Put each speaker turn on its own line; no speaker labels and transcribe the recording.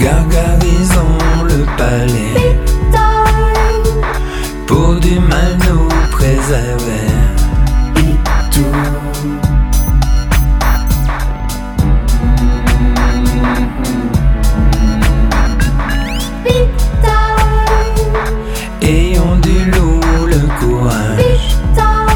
Gargarisons le palais pour du mal nous préserver.
Tout